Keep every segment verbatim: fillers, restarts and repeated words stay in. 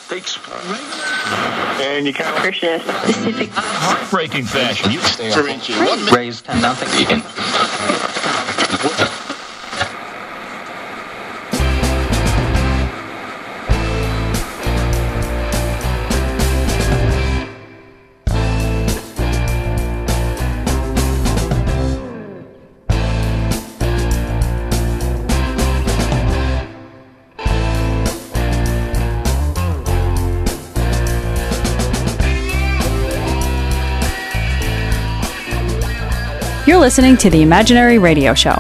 takes and you kind of specific heartbreaking fashion. You stay up raised nothing. You're listening to the Imaginary Radio Show.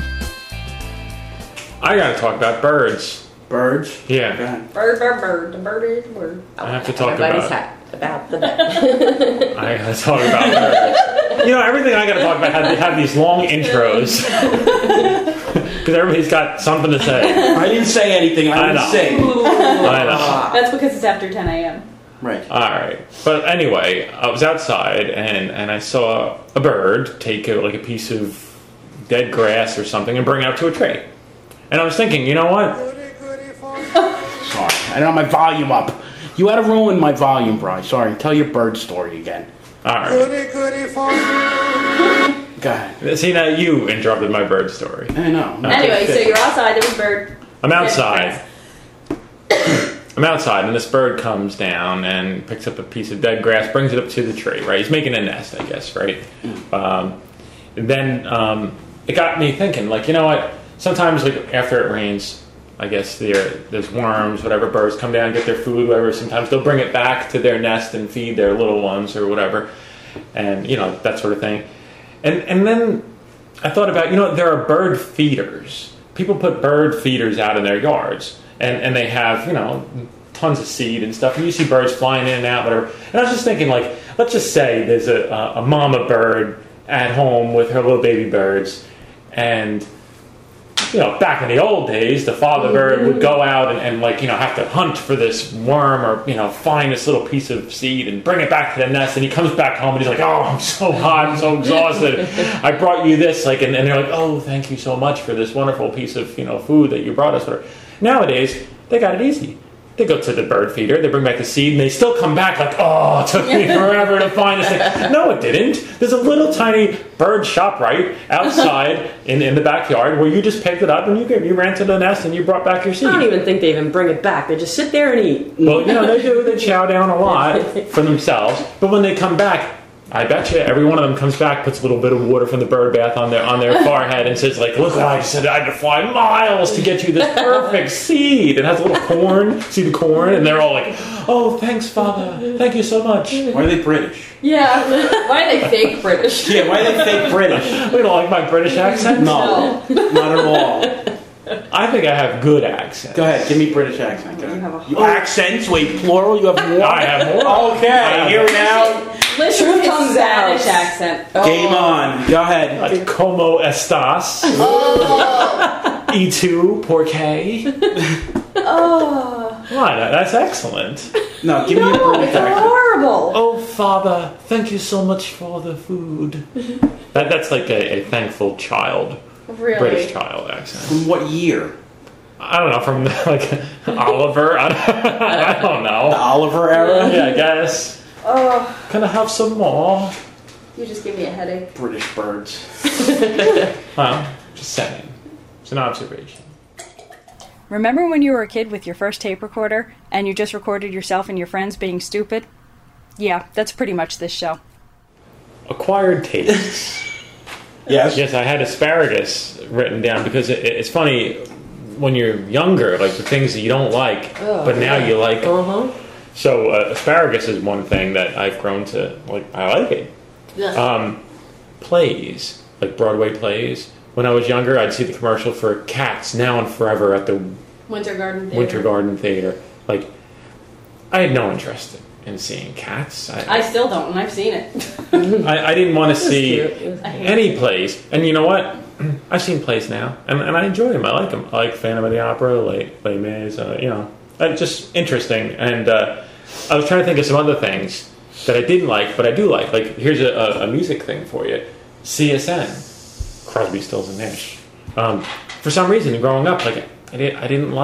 I gotta talk about birds. Birds? Yeah. Bird, bird, bird. The bird is bird. I have to talk Everybody's about. hat about the bird. I gotta talk about birds. You know, everything I gotta talk about have, have these long intros. Because everybody's got something to say. I didn't say anything. I, I didn't know. say. I know. That's because it's after ten a.m. Right. All right. But anyway, I was outside and, and I saw a bird take a, like a piece of dead grass or something and bring it up to a tree. And I was thinking, you know what? Sorry. I don't have my volume up. You had to ruin my volume, Bri. Sorry. Tell your bird story again. All right. Go ahead. See, now you interrupted my bird story. I know. Okay. Anyway, so you're outside. There was a bird. I'm outside. I'm outside, and this bird comes down and picks up a piece of dead grass, brings it up to the tree, right? He's making a nest, I guess, right? Um, and then um, it got me thinking, like, you know what? Sometimes, like, after it rains, I guess there, there's worms, whatever, birds come down and get their food, whatever. Sometimes they'll bring it back to their nest and feed their little ones or whatever, and, you know, that sort of thing. And, and then I thought about, you know, there are bird feeders. People put bird feeders out in their yards. And and they have, you know, tons of seed and stuff. And you see birds flying in and out, whatever. And I was just thinking, like, let's just say there's a, a, a mama bird at home with her little baby birds. And, you know, back in the old days, the father bird would go out and, and, like, you know, have to hunt for this worm or, you know, find this little piece of seed and bring it back to the nest. And he comes back home and he's like, oh, I'm so hot, I'm so exhausted. I brought you this. like, And, and they're like, oh, thank you so much for this wonderful piece of, you know, food that you brought us. Whatever. Nowadays, they got it easy. They go to the bird feeder, they bring back the seed, and they still come back like, oh, it took me forever to find this thing. No, it didn't. There's a little tiny bird shop right outside in, in the backyard where you just picked it up and you you ran to the nest and you brought back your seed. I don't even think they even bring it back. They just sit there and eat. Well, you know, they do. They chow down a lot for themselves. But when they come back, I bet you every one of them comes back, puts a little bit of water from the bird bath on their on their forehead and says, like, look, I just said I had to fly miles to get you this perfect seed. It has a little corn. See the corn? And they're all like, oh, thanks, Father. Thank you so much. Why are they British? Yeah. Why are they fake British? Yeah, why are they fake British? You don't like my British accent? No, not at all. I think I have good accents. Go ahead, give me British accent. Go ahead. You have a You accents? Wait, plural? You have more? I have more. Okay, have here more. now. Listen to his comes Spanish out. accent. Game on. Go ahead. Like, como estas? E two, por qué? Oh. What? That's excellent. No, give me a No, British it's accent. horrible. Oh, Father, thank you so much for the food. That, that's like a, a thankful child, Really? British child accent. From what year? I don't know, from like Oliver. I don't, I don't The know. Oliver era? Yeah, I guess. Oh, Can I have some more? you just give me a headache. British birds. Well, just saying. It's an observation. Remember when you were a kid with your first tape recorder and you just recorded yourself and your friends being stupid? Yeah, that's pretty much this show. Acquired tastes. Yes? Yes, I had asparagus written down because it, it's funny when you're younger, like the things that you don't like, Oh, but now yeah. you like. Uh-huh. So uh, asparagus is one thing that I've grown to like. I like it. Yeah. Um, plays, like Broadway plays. When I was younger, I'd see the commercial for Cats Now and Forever at the Winter Garden Theater. Winter Garden Theater. Like, I had no interest in seeing Cats. I, I still don't, and I've seen it. I, I didn't want to see cute. It was I hate any plays. And you know what? I've seen plays now, and, and I enjoy them. I like them. I like Phantom of the Opera, like Les Mis, uh, you know. It's just interesting. And uh, I was trying to think of some other things that I didn't like, but I do like. Like, here's a, a, a music thing for you. C S N. Crosby, Stills, and Nash. Um, for some reason, growing up, like I, did, I didn't like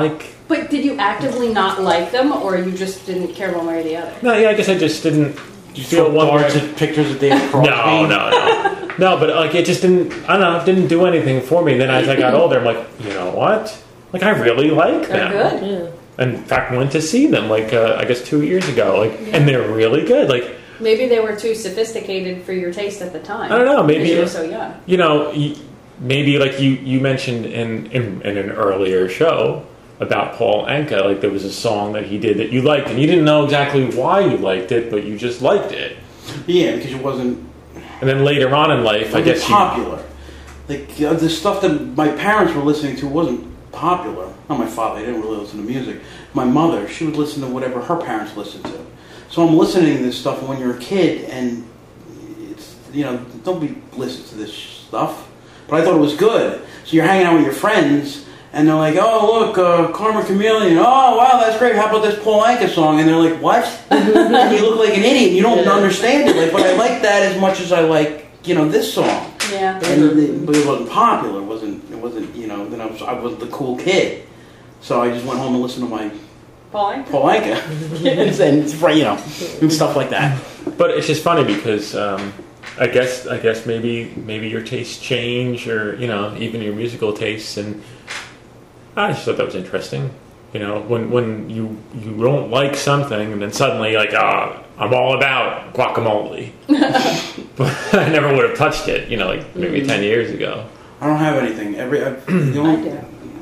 But did you actively not like them, or you just didn't care one way or the other? No, yeah, I guess I just didn't You feel throw one way. darts at pictures of David Crosby? No, no, no. No, but like it just didn't, I don't know, it didn't do anything for me. Then as I got older, I'm like, you know what? Like I really like They're them. good. Yeah. And in fact, went to see them like uh, I guess two years ago. Like, and they're really good. Like, Maybe they were too sophisticated for your taste at the time. I don't know, maybe- because you were so young. you know, y- maybe like you you mentioned in, in in an earlier show about Paul Anka, like there was a song that he did that you liked, and you didn't know exactly why you liked it, but you just liked it. Yeah, because it wasn't. And then later on in life, I It guess was you, popular. Like uh, the stuff that my parents were listening to wasn't popular. Not my father; he didn't really listen to music. My mother, she would listen to whatever her parents listened to. So I'm listening to this stuff when you're a kid, and it's you know don't be listening to this stuff. But I thought it was good. So you're hanging out with your friends, and they're like, "Oh, look, uh, Karma Chameleon. Oh, wow, that's great. How about this Paul Anka song?" And they're like, "What?" And you look like an idiot. You don't Yeah. understand it. Like, but I like that as much as I like you know this song. Yeah. And it, but it wasn't popular. It wasn't. It wasn't. You know. Then I was. I was the cool kid. So I just went home and listened to my Paul Anka? Paul Anka and you know and stuff like that. but it's just funny because um, I guess I guess maybe maybe your tastes change, or you know even your musical tastes, and I just thought that was interesting. You know, when when you you don't like something, and then suddenly like ah, I'm all about guacamole, but I never would have touched it. You know, like maybe Mm-hmm. ten years ago. I don't have anything. Every I, the I only, do.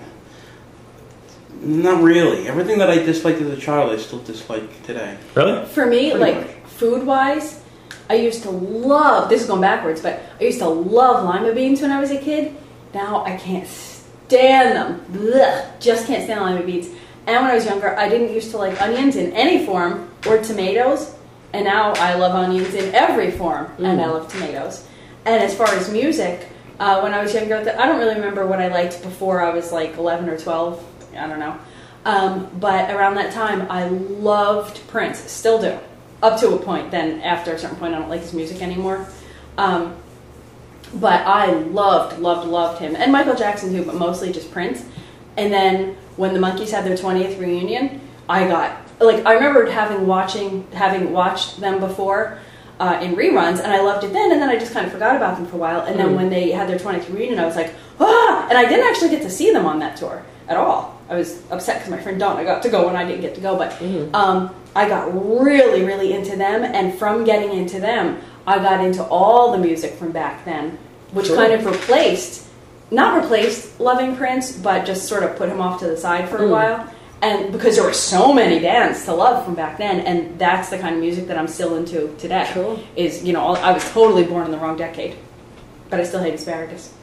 not really. Everything that I disliked as a child, I still dislike today. Really? For me, Pretty like much. food wise, I used to love, this is going backwards, but I used to love lima beans when I was a kid. Now I can't stand them. Blech, just can't stand lima beans. And when I was younger, I didn't used to like onions in any form or tomatoes. And now I love onions in every form, and I love tomatoes. And as far as music, uh, when I was younger, I don't really remember what I liked before I was like eleven or twelve. I don't know. Um, but around that time, I loved Prince. Still do. Up to a point. Then after a certain point, I don't like his music anymore. Um, but I loved, loved, loved him. And Michael Jackson too, but mostly just Prince. And then when the Monkees had their twentieth reunion, I got... Like, I remember having watching, having watched them before uh, in reruns, and I loved it then, and then I just kind of forgot about them for a while. And then Mm. when they had their twentieth reunion, I was like, ah! And I didn't actually get to see them on that tour at all. I was upset because my friend Donna got to go and I didn't get to go, but um, I got really, really into them, and from getting into them, I got into all the music from back then, which Sure. kind of replaced, not replaced loving Prince, but just sort of put him off to the side for a Mm. while. And because there were so many bands to love from back then, and that's the kind of music that I'm still into today. Sure. Is, you know, I was totally born in the wrong decade, but I still hate asparagus.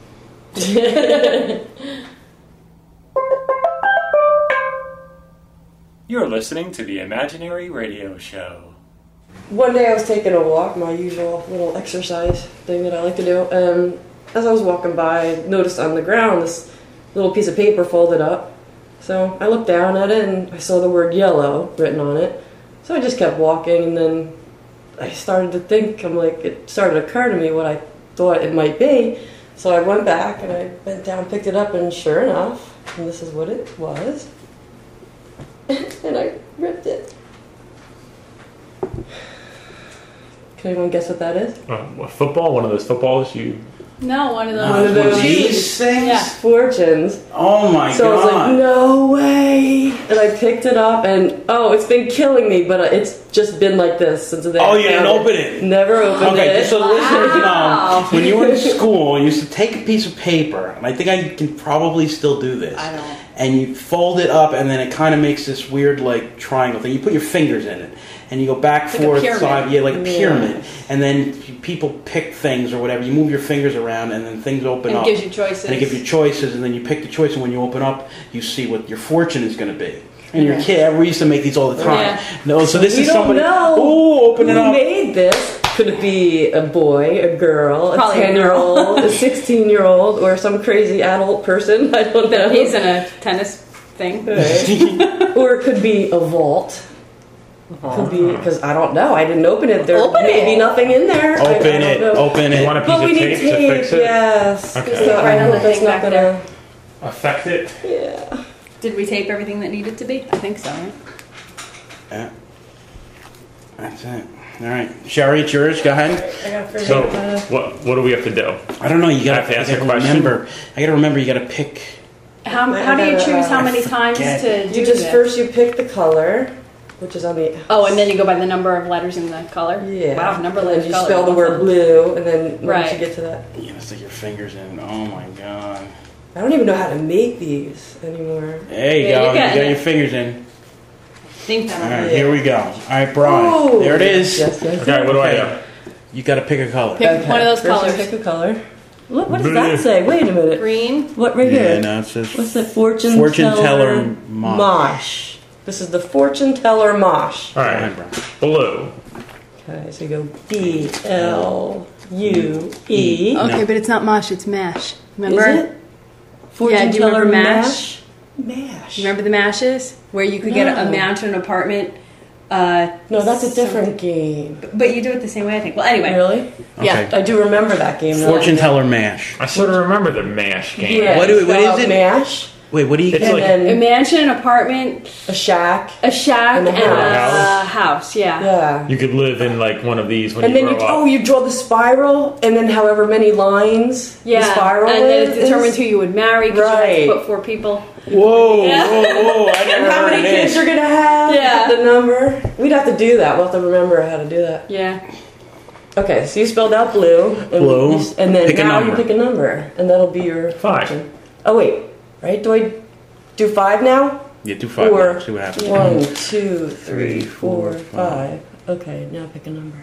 You're listening to the Imaginary Radio Show. One day I was taking a walk, my usual little exercise thing that I like to do, and as I was walking by, I noticed on the ground this little piece of paper folded up. So I looked down at it and I saw the word yellow written on it. So I just kept walking, and then I started to think, I'm like, it started to occur to me what I thought it might be. So I went back and I bent down, picked it up, and sure enough, and this is what it was. And I ripped it. Can anyone guess what that is? Uh, what, football? One of those footballs you... No, one of those. One of those. These things? Yeah. Fortunes. Oh my So I was god. like, no way. And I picked it up, and oh, it's been killing me, but it's just been like this since the day Oh, I you didn't found open it? Never opened Okay, it. so the listeners Wow. know, when you were in school, you used to take a piece of paper, and I think I can probably still do this. I don't. And you fold it up, and then it kind of makes this weird, like, triangle thing. You put your fingers in it, and you go back, Like a forth, pyramid. side, yeah, like a Yeah. pyramid. And then people pick things or whatever. You move your fingers around, and then things open And it up. gives you choices. And it gives you choices, and then you pick the choice, and when you open up, you see what your fortune is going to be. And your kid, we used to make these all the time. Yeah. No, so this We is don't somebody. know Ooh, open it Who up. made this? Could it be a boy, a girl, Probably a a ten-year-old, a sixteen-year-old, or some crazy adult person? I don't know. That he's in a tennis thing. Or it could be a vault. Could be, because I don't know. I didn't open it. There Open may it. be nothing in there. I- I Open don't it. know. Open You it. want a piece But of we need tape, tape, to fix it? yes. Okay. So I Right on hope the that's thing not back gonna. Affect it? Yeah. Did we tape everything that needed to be? I think so, right? Yeah. That's it. All right, Sherry, it's yours. Go ahead. I gotta figure So, out how to- what what do we have to do? I don't know. You I gotta, have to ask you a gotta question? remember. I gotta remember. You gotta pick. How, I how do you gotta, choose how uh, many times forget. to do You just this? first you pick the color, which is on the. Oh, and then you go by the number of letters in the color? Yeah. Wow, number And letters, then you color. spell the word blue, and then once Right. you get to that, You gotta stick your fingers in. Oh my god. I don't even know how to make these anymore. There you Yeah, go. you're You getting got it. your fingers in. Think that All one. right, Yeah. here we go. All right, Brian. Oh, there it is. Yes, yes. Okay, what do I do? You gotta pick a color. Pick one of those First you colors. Pick a color. What, what does Blue. that say? Wait a minute. Green. What right Yeah, here? no, it says What's that? Fortune, Fortune teller, teller mosh. mosh. This is the fortune teller mosh. All Go right, ahead, Brian. blue. Okay, so you go B L U E. No. Okay, but it's not mosh, it's mash. Remember? Is it? Fortune Yeah, do you teller remember MASH? Mash. You remember the mashes? Where you could get a, a No. mount to an apartment. Uh, No, that's a different game. but you do it the same way, I think. Well, anyway. Really? Yeah. Okay. I do remember that game. now. Fortune teller mash. I sort of remember the MASH game. Yeah. What do- what spell is out it? Mash. Wait, what do you? It's And like- A then mansion, an apartment, a shack. a shack, And and a a house. house. Yeah. Yeah. You could live in like one of these when And you then you grow oh up. you draw the spiral and then however many lines Yeah. the spiral and then it is. determines who you would marry because you Right. had to put four people. Whoa, Yeah. whoa, whoa! I and never how heard many of kids this. you're gonna have. Yeah. The number. We'd have to do that. We'll have to remember how to do that. Yeah. Okay, so you spelled out blue. And Blue. you s- And then Pick a now you number. pick a number. And that'll be your Five. fortune. Oh wait. Right? Do I do five now? Yeah, do five. Or now, see what happens. one, two, three, four, five. Okay, now pick a number.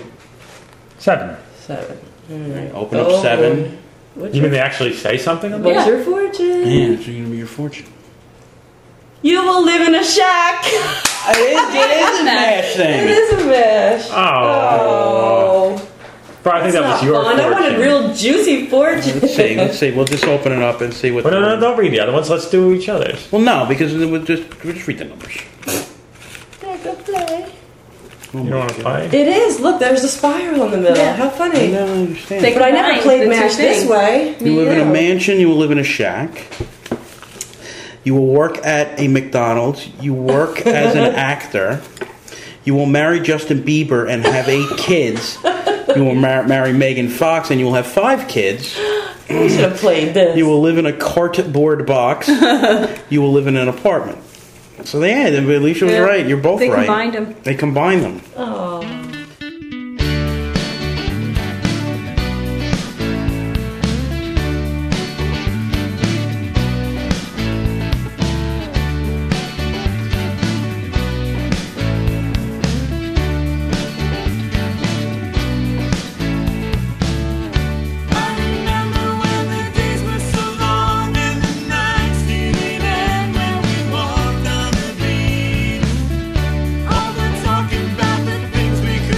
Seven. Seven. Alright. Open up Oh, seven. What's, You your, mean they actually say something about what's Yeah. your fortune? Man, it's gonna be your fortune. You will live in a shack. It is, it is a mash It thing. is a mesh. it? Oh. But I think that was Not your fun. I fortune. wanted real juicy fortune. Let's see. Let's see. We'll just open it up and see what. Well, no, the- no, don't read the other ones. Let's do each other's. Well, no, because we'll just we'll just read the numbers. Yeah, go play. Oh You my don't want to God. play? It is. Look, there's a spiral in the middle. Yeah. How I funny. don't understand. Take- But I never Nice. played That's your Mash this thing. way. You live in a Yeah. mansion. You will live in a shack. You will work at a McDonald's. You work as an actor. You will marry Justin Bieber and have eight kids. You will mar- marry Megan Fox and you will have five kids. We should have played this. You will live in a cardboard box. You will live in an apartment. So yeah, Alicia was Yeah. right. You're both They right. combined 'em. They combined them. Oh. All the talking about the things we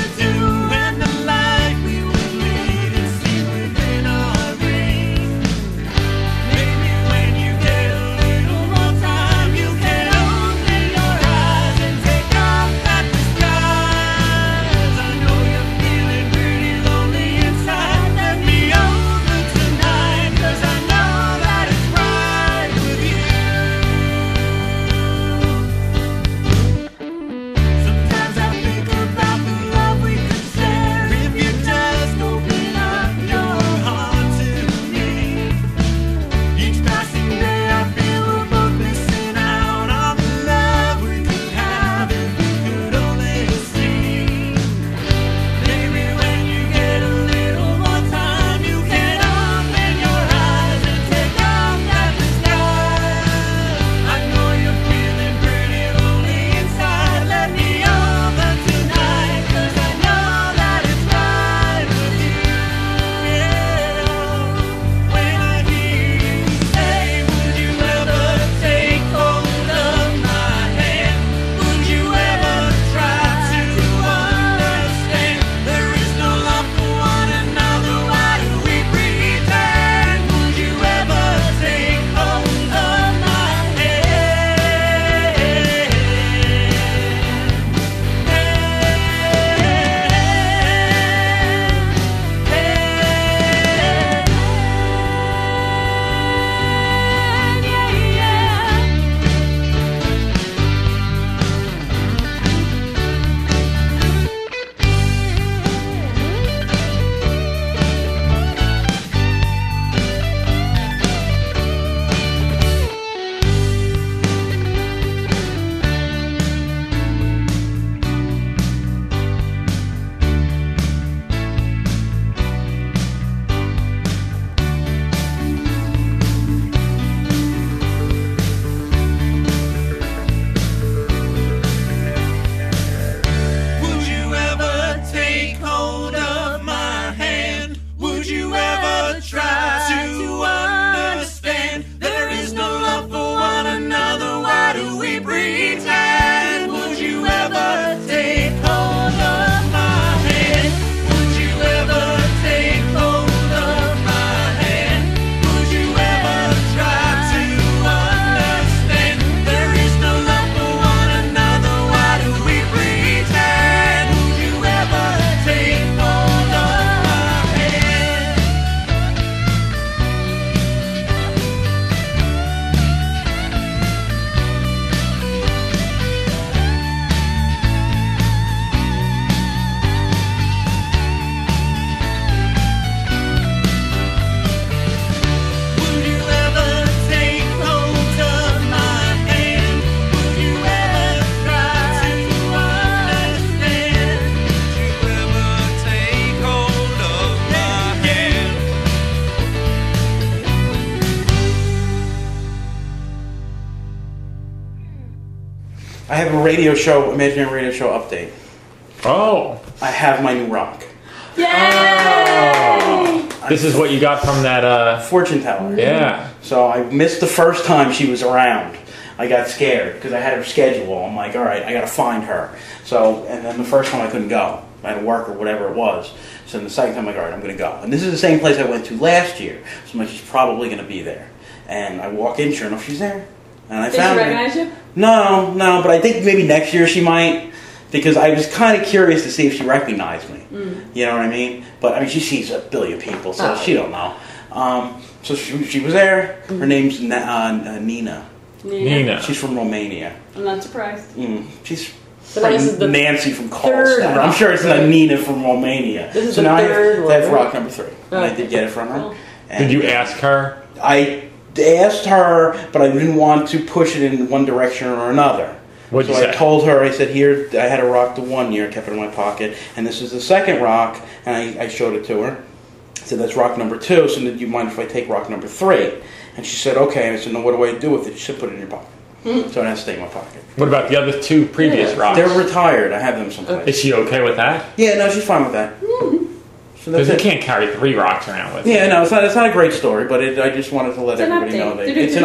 have a radio show, imaginary radio show update. Oh. I have my new rock. Yay! Oh. This is what you got from that, uh... fortune teller. Yeah. So I missed the first time she was around. I got scared because I had her schedule. I'm like, all right, I got to find her. So, and then the first time I couldn't go. I had to work or whatever it was. So then the second time, I'm like, all right, I'm going to go. And this is the same place I went to last year. So I'm like, she's probably going to be there. And I walk in, sure enough, she's there. And I Did found she her. recognize you? No, no, but I think maybe next year she might. Because I was kind of curious to see if she recognized me. Mm. You know what I mean? But I mean, she sees a billion people, so Oh. she don't know. Um, so she, she was there. Her name's Na- uh, Nina. Nina. She's from Romania. I'm not surprised. Mm, she's So now this is from the Nancy from third Karlstad. I'm rock, sure it's not right? Nina from Romania. This is so the now third I have, one, that's right? rock number three. And I Okay. did get it from her. Cool. And Did you ask her? I asked her, but I didn't want to push it in one direction or another. What'd so you I say? told her, I said, here, I had a rock the one year, kept it in my pocket, and this is the second rock, and I, I showed it to her. I said, that's rock number two, so do you mind if I take rock number three? And she said, okay. And I said, no, what do I do with it? She said, put it in your pocket. So it has to stay in my pocket. What about the other two previous Yeah. rocks? They're retired. I have them someplace. Is she okay with that? Yeah, no, she's fine with that. So Because that's you it. can't carry three rocks around with you. Yeah, no, it's not, it's not a great story, but it, I just wanted to let It's an everybody update. know that it's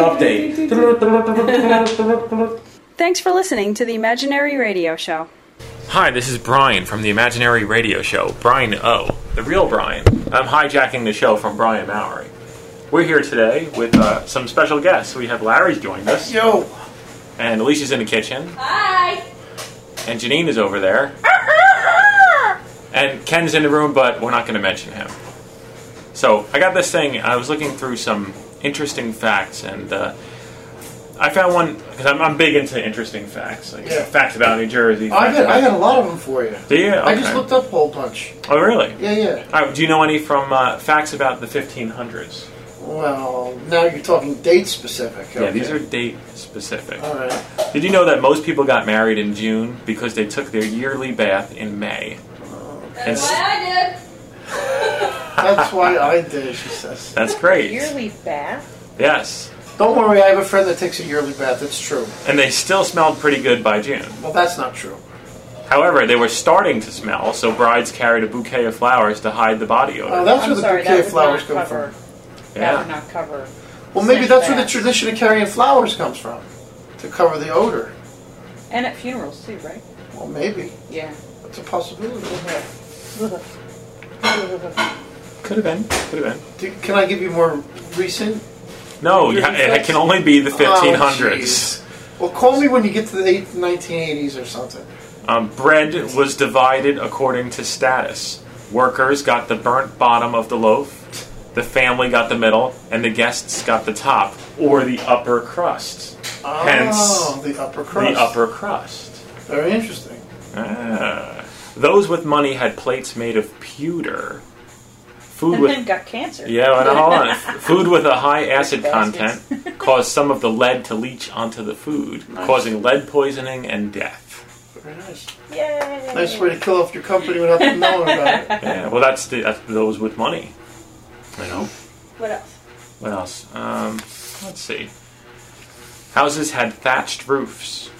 an update. Thanks for listening to the Imaginary Radio Show. Hi, this is Brian from the Imaginary Radio Show. Brian O. The real Brian. I'm hijacking the show from Brian Mowery. We're here today with uh, some special guests. We have Larry's joined us. Yo! And Alicia's in the kitchen. Hi! And Janine is over there. And Ken's in the room, but we're not going to mention him. So, I got this thing. I was looking through some interesting facts, and uh, I found one, because I'm, I'm big into interesting facts. Like Yeah. facts about New Jersey. I facts got, I about- got a lot of them for you. Do you? I just Okay. looked up a whole bunch. Oh, really? Yeah, yeah. All right, do you know any from uh, facts about the fifteen hundreds? Well, now you're talking date specific. Okay. Yeah, these are date specific. All right. Did you know that most people got married in June because they took their yearly bath in May? And That's s- what I did. That's why I did, she says. That's great. Yearly bath? Yes. Don't worry, I have a friend that takes a yearly bath. It's true. And they still smelled pretty good by June. Well, that's not true. However, they were starting to smell, so brides carried a bouquet of flowers to hide the body odor. Oh, that's I'm where the sorry, bouquet that of would flowers not come cover. from. That would Yeah. not cover. Well, maybe scent that's where the bath. tradition of carrying flowers comes from. To cover the odor. And at funerals too, right? Well, maybe. Yeah. It's a possibility. Could have been.Uld have been. Do, can I give you more recent? No, you ha- it can only be the fifteen hundreds. Oh, jeez. Well, call me when you get to the eight, nineteen eighties or something. Um, bread was divided according to status. Workers got the burnt bottom of the loaf, the family got the middle, and the guests got the top, or the upper crust. Oh, Hence, the upper crust. the upper crust. Very interesting. Ah. Those with money had plates made of pewter. Food And with then got cancer. yeah, well, now, hold on. Food with a high acid Baskets. content caused some of the lead to leach onto the food, Nice. causing lead poisoning and death. Very nice. Yay! Nice way to kill off your company without them knowing about it. Yeah, well, that's, the, that's those with money. You know. What else? What else? Um, let's see. Houses had thatched roofs.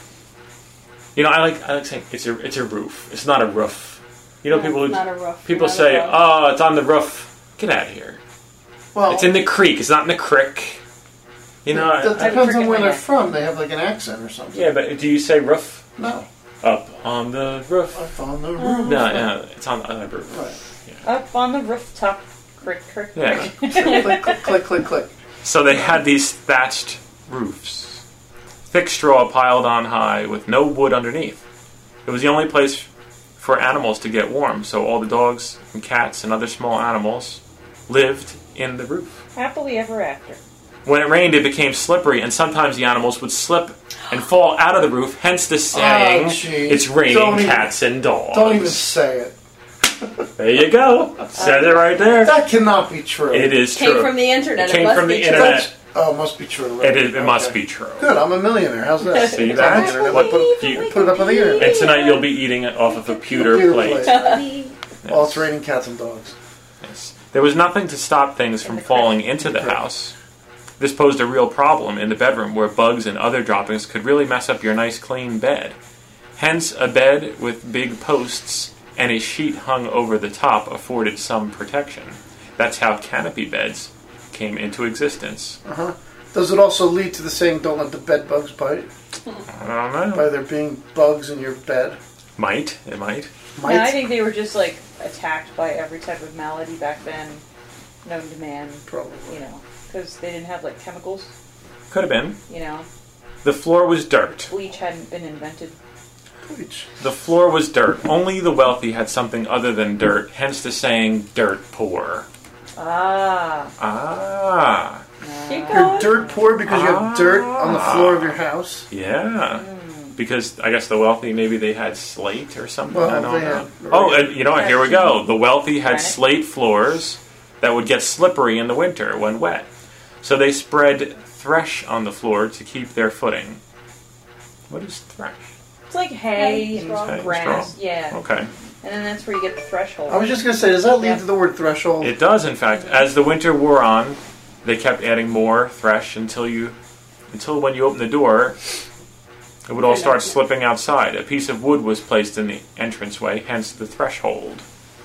You know, I like I like saying it's a it's a roof. It's not a roof. You know, No, people it's not a roof. people Not a say, roof. "Oh, it's on the roof." Get out of here. Well, It's in the creek. It's not in the crick. You know. that I- depends cricket on where my they're neck. from. They have like an accent or something. yeah, but do you say roof? No. Up on the roof. Up on the roof. No, no, it's on the roof. Right. Up on the rooftop. Crick, crick, Yeah. crick. click, click, click, click, click. So they had these thatched roofs. Thick straw piled on high with no wood underneath. It was the only place for animals to get warm, so all the dogs and cats and other small animals lived in the roof. Happily ever after. When it rained, it became slippery, and sometimes the animals would slip and fall out of the roof, hence the saying, Oh, jeez. it's raining Don't even- cats and dogs. Don't even say it. There you go. Said it right there. That cannot be true. It is Came true. from the internet. It came must from be the true. internet. That's- oh, it must be true. Right? It, is, it must Okay. be true. Good, I'm a millionaire. How's that? See It's on that? the internet. What- Put, it- you- put it up on the internet. And tonight you'll be eating it off of a pewter, Pewter plate. plate. Oh, it's raining cats and dogs. Yes. There was nothing to stop things from falling into the house. This posed a real problem in the bedroom where bugs and other droppings could really mess up your nice clean bed. Hence, a bed with big posts and a sheet hung over the top afforded some protection. That's how canopy beds came into existence. Uh-huh. Does it also lead to the saying, don't let the bed bugs bite? I don't know. By there being bugs in your bed? Might. It might. Might. No, I think they were just like attacked by every type of malady back then, known to man. Probably. You know, because they didn't have like chemicals. Could have been. You know, The floor was dirt. bleach hadn't been invented. Bleach. The floor was dirt. Only the wealthy had something other than dirt, hence the saying, dirt poor. Ah. Ah. Keep You're going. dirt poor because you have dirt on the floor of your house? Yeah. Because I guess the wealthy, maybe they had slate or something. Well, I don't they know. had- Oh, and you know what? Here we go. The wealthy had Granite. slate floors that would get slippery in the winter when wet. So they spread thresh on the floor to keep their footing. What is thresh? It's like hay and straw. Hay, grass. straw. Yeah. Okay. And then that's where you get the threshold. I was just going to say, does that lead Yeah. to the word threshold? It does, in fact. As the winter wore on, they kept adding more thresh until you, until when you opened the door, it would all start slipping outside. A piece of wood was placed in the entranceway, hence the threshold.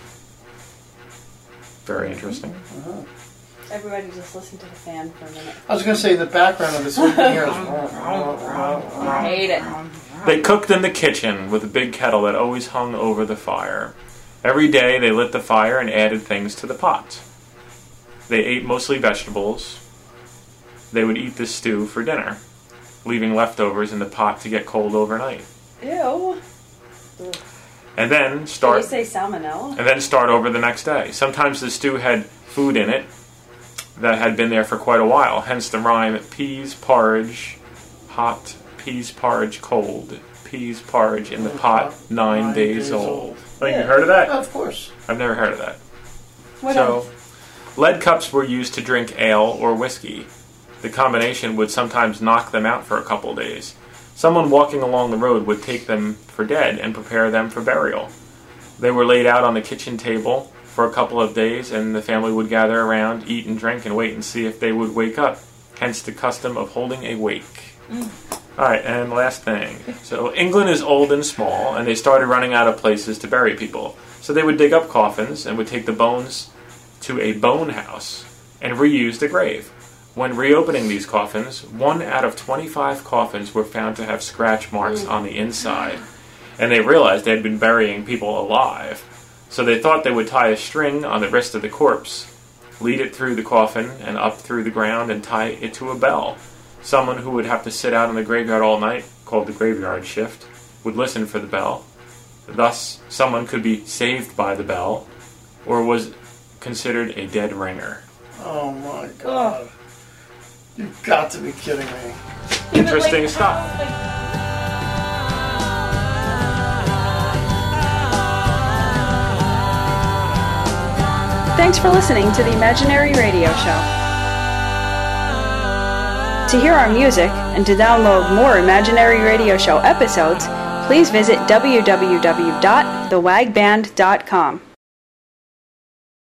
Very interesting. Everybody just listen to the fan for a minute. I was going to say, in the background of this whole thing here is... I hate it. They cooked in the kitchen with a big kettle that always hung over the fire. Every day they lit the fire and added things to the pot. They ate mostly vegetables. They would eat the stew for dinner, leaving leftovers in the pot to get cold overnight. Ew. And then Did start you say salmonella? and then start over the next day. Sometimes the stew had food in it that had been there for quite a while, hence the rhyme peas porridge hot, peas porridge cold, peas porridge in the pot nine, Nine days, days old. old. Oh, you heard of that? Of course. I've never heard of that. What so, else? lead cups were used to drink ale or whiskey. The combination would sometimes knock them out for a couple days. Someone walking along the road would take them for dead and prepare them for burial. They were laid out on the kitchen table for a couple of days, and the family would gather around, eat and drink, and wait and see if they would wake up. Hence the custom of holding a wake. Mm. Alright, and last thing. So England is old and small, and they started running out of places to bury people. So they would dig up coffins and would take the bones to a bone house and reuse the grave. When reopening these coffins, one out of twenty-five coffins were found to have scratch marks on the inside. And they realized they had been burying people alive. So they thought they would tie a string on the wrist of the corpse, lead it through the coffin and up through the ground and tie it to a bell. Someone who would have to sit out in the graveyard all night, called the graveyard shift, would listen for the bell. Thus, someone could be saved by the bell, or was considered a dead ringer. Oh my god. You've got to be kidding me. Interesting stuff. Thanks for listening to the Imaginary Radio Show. To hear our music and to download more Imaginary Radio Show episodes, please visit w w w dot the wag band dot com.